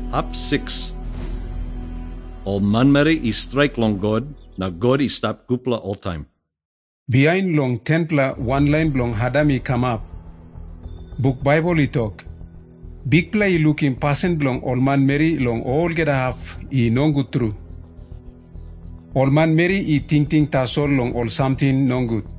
Up 6. All man Mary is strike long God, na God is stop gupla all time. Behind long templa one line long hadami come up. Book Bible he talk. Big play looking person long all man Mary long all get a half he non good true. All man Mary he think tasol long all something non good.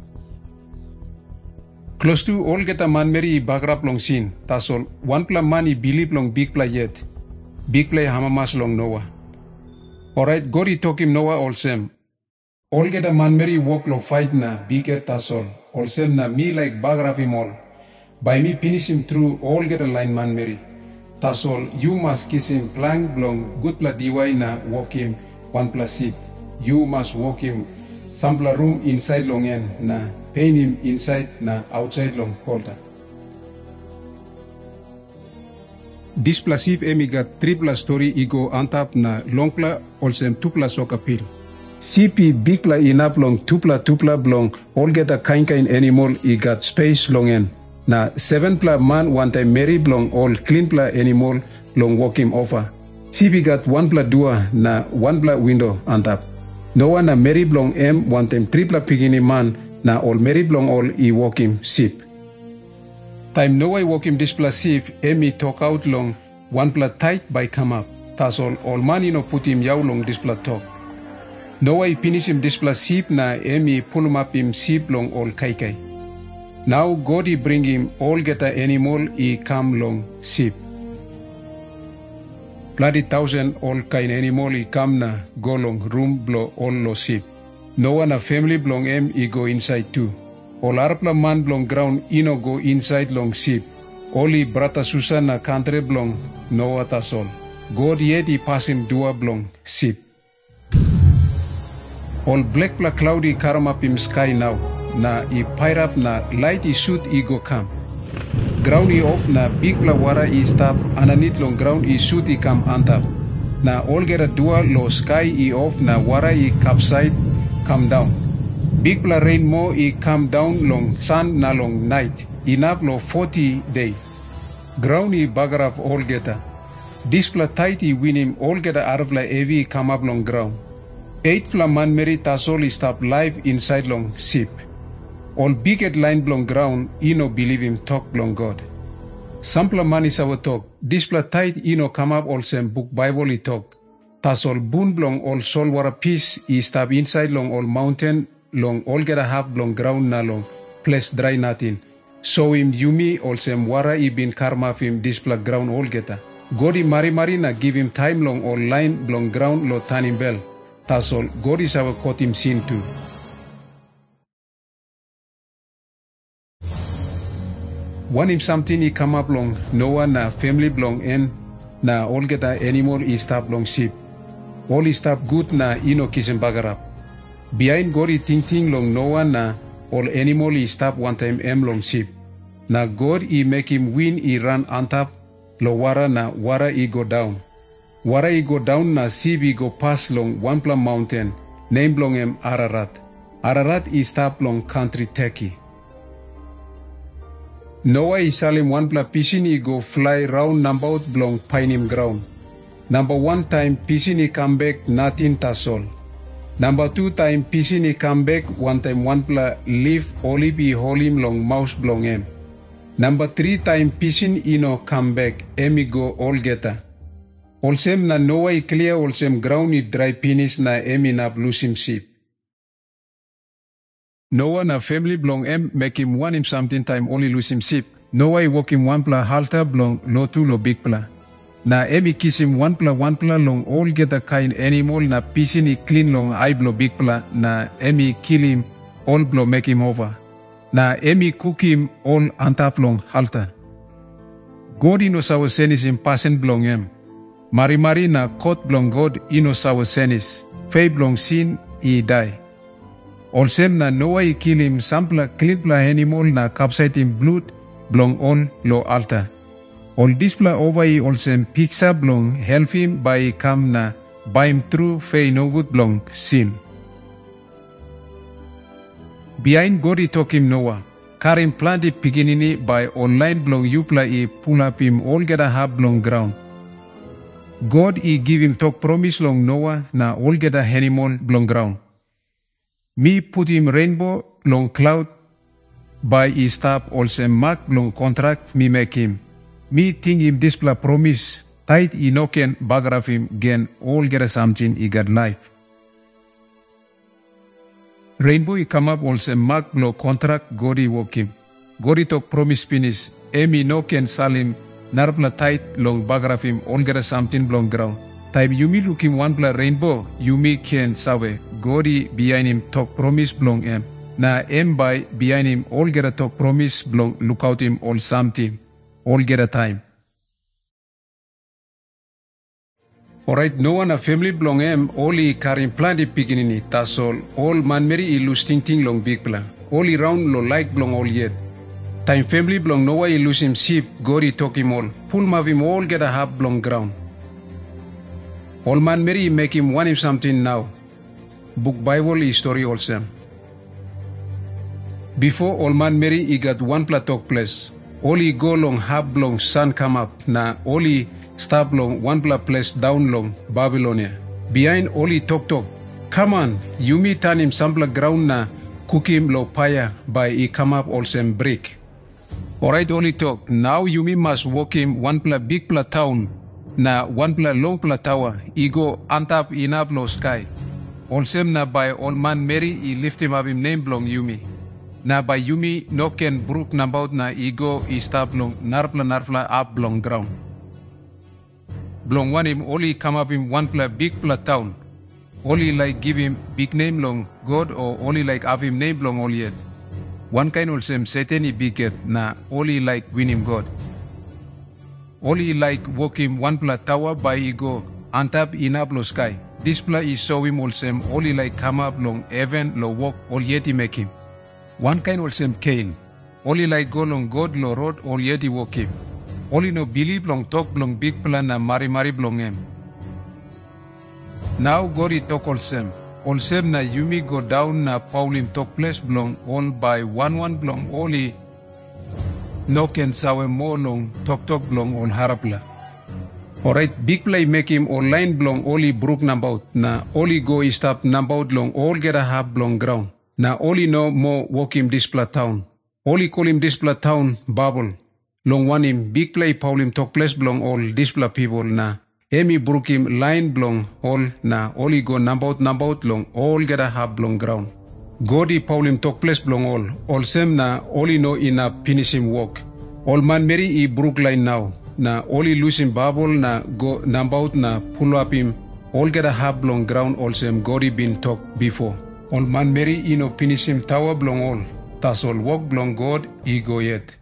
Close to all get a man Mary he bagrap long sin tasol one pla man he believe long big play yet. Big play hamamas long Noah. Alright, God he talk him Noah all same. All get a man Mary walk lo fight na big get tasol. All same na me like bagrap him all. By me finish him through all get a line man Mary. Tasol, you must kiss him plank blong good pla diway na walk him one plus seat. You must walk him sampla room inside long end na pain him inside na outside long holder. This plus if emiga 3 plus story ego antap na long pla olsem 2 plus soka pil. CP big pla inap long 2 pla blong all get a kind animal I got space long end. Na 7 pla man one time Mary blong all clean pla animal long walk him over. CP got 1 pla dua na 1 pla window antap. No one na Mary blong M one time 3 pla pigini man na all Mary blong all I walk him sip. Time no I walk him this pla sip Emi talk out long 1 pla tight by come up. Tas all man you know put him yaw long this pla talk. No I finish him this pla sip na Emi pull him up him sip long all kai. Now God he bring him all get a animal he come long sip. Bloody 1,000 all kind animal he come na go long room blow all lo sip. No one a family belong him he go inside too. All arpla man belong ground he no go inside long sip. Only brata Susan na country belong no what as all. God yet he pass him dua belong sip. All black pla cloudy caram up him sky now. Na I pile up na light I shoot I go come. Ground I off na big pla wara I stop underneath long ground I shoot I come antap. Na all get a dua low sky I off na wara I capside come down. Big pla rain more I come down long sun na long night. Enough low 40 day. Ground I bagaraf all get a. This pla tight I win him all get a arvla heavy come up long ground. 8 pla man Mary tasol I stop live inside long ship. All big at line blong ground, you no believe him talk blong God. Sampla man is our talk. This pla tight, you no come up all same book Bible he talk. Tas all boon blong all soul wara peace, he stab inside long all mountain, long all get a half blong ground na long, place dry nothing. So him yumi all same wara he been karma of him this pla ground all geta. God he mari na give him time long all line blong ground lo tan him bell. Tas all God is our caught him sin too. One him something he come up long Noah na family belong en na all get a animal he stop long sheep. All he stop good na ino kisim bagarap. Behind God he think long Noah na all animal he stop one time long sheep. Na God he make him win he run on top lo wara na wara he go down. Wara he go down na sheep he go pass long one pla mountain name long him Ararat. Ararat he stop long country Turkey. Noah is salim 1 pla pisin he go fly round number out blong pinim ground. Number 1 time pisin he come back nothing tasol. Number 2 time pisin he come back 1 time 1 pla leaf olive he hold him long mouse blong em. Number 3 time pisin he no come back he go all geta. All same na Noah he clear all same ground he dry penis na he nap lose him sheep. Noah na family blong em make him one him something time only lose him sheep. Noah he walk him 1 pla halter blong lo 2 lo big pla. Na emi kiss him 1 pla long all get a kind animal na pisin he clean long eye blow big pla na emi kill him all blow make him over. Na emi cook him all antap long halter. God ino sawa senis him passen blong em. Mari na court blong God ino sawa senis. Fay blong sin he die. All same na Noah he kill him sampla clean pla animal na capside him blood blong all lo altar. All this pla over he all same picture blong help him by come na by him through fay no good blong sin. Behind God he talk him Noah. Karim planted piginini by online blong you pla he pull up him all get a half blong ground. God give him talk promise long Noah na olgeda animal blong ground. Me put him rainbow long cloud by his staff also mark long contract me make him. Me think him display promise tight inoken bagraf him gen olgeda something he got life. Rainbow he come up also mark long contract God he work him. God he talk promise finish. Emi no ken salim narpla tight long bagrafim olgera something blong ground. Time yumi looking one bla rainbow yumi ken sawe godi behind him talk promise blong em. Na em by behind him olgera talk promise blong look out him all something olgera time. Alright, no one a family blong em only karim plant piginini tasol all man meri ilu ting long big plan. Only round lo like blong all yet. Time family blong Noah he lose him sheep, gori talk him all. Pull him all get a half blong ground. All man Mary make him want him something now. Book Bible history also. Before all man Mary he got one plateau place. Only go long half blong sun come up. Na only stop long one place down long Babylonia. Behind only talk. Come on, you me turn him sample ground na cook him low fire by he come up also brick. Alright, only talk. Now you must walk him one big town, na one long tower. He go on top enough low sky. Also na by old man Mary, he lift him up him name blong Yumi. Na by Yumi no can brook na bout na he go he stop long narpla up blong ground. Blong one him only come up him one big town. Only like give him big name long God or only like have him name long all yet. One kind of same Satan he bigot na only like win him God. Only like walk him one tower by he go on top in up low sky. This he saw him also only like come up long heaven low walk all yet he make him. One kind of same Cain. Only like go long God low road all yet he walk him. Only no believe long talk long big plan na mari blong him. Now God he talk also. Also na Yumi go down na Paulim talk place blong all by one blong only no can sawe more long talk blong all harapla. Alright, big play make him all line blong only brook nambout na only go is stop nambout long all get a half blong ground. Na only no more walk him display town. Only call him display town bubble. Long one him big play Paulim talk place blong all display people na. Emi brook him line blong all na only go nambout long all get a half blong ground. Godi Paulim talk place blong all same na only no in a finish him walk. All man Mary he brook line now na only lose him bubble na go nambout na pull up him all get a half blong ground all same Godi been talk before. All man Mary he no finish him tower blong all. Tas all walk blong God he go yet.